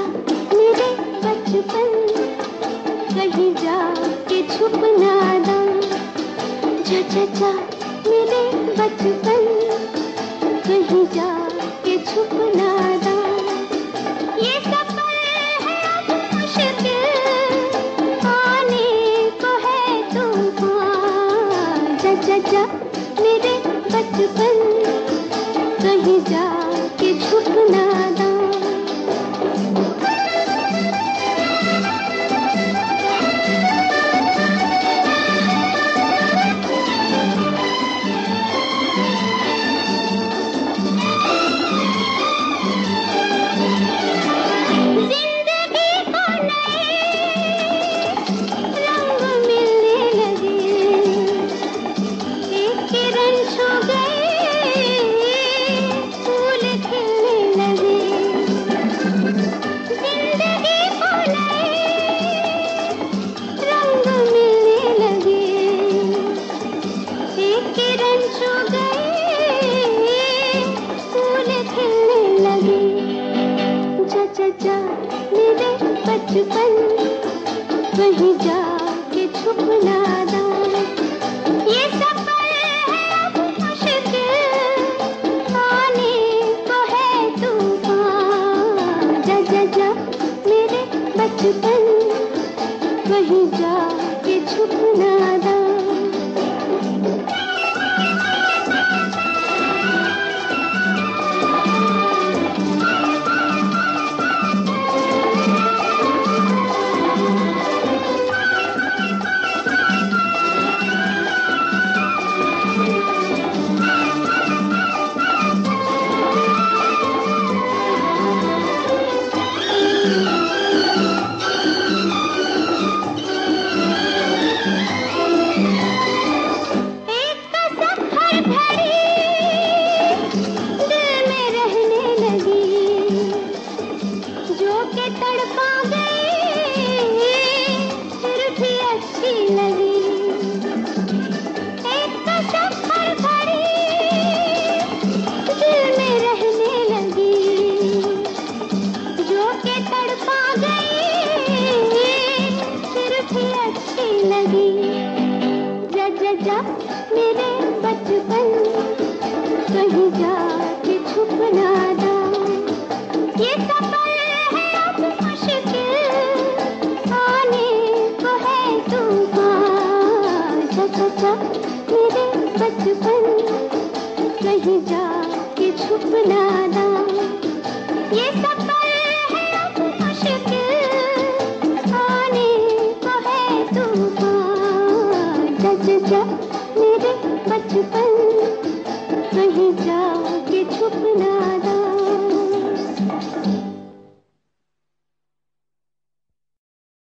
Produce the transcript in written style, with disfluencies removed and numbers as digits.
मेरे बचपन, कहीं जा के छुप ना दा। जा जा जा मेरे बचपन, कहीं जा के छुप ना दा। ये सफर है अब मुश्किल, आने को है तूफान। जा जा जा मेरे बचपन, कहीं जा के छुप ना दा। जा मेरे बचपन, कहीं जा के छुप ना दा। ये सफर है अब मुश्किल, आने को है तूफान। जा जा जा मेरे बचपन, कहीं जा के छुप ना दा। तड़पा गई फिर भी अच्छी लगी, एक कसम हर घड़ी दिल में रहने लगी। जो के तड़पा गई फिर भी अच्छी लगी। जा जा जा मेरे बचपन, कहीं जा के छुप ना दा। ये सफर मेरे बचपन, कहीं जा के छुप ना दा। ये सफर है अब मुश्किल, आने को है तूफान। जा जा जा मेरे बचपन, कहीं जा के छुप ना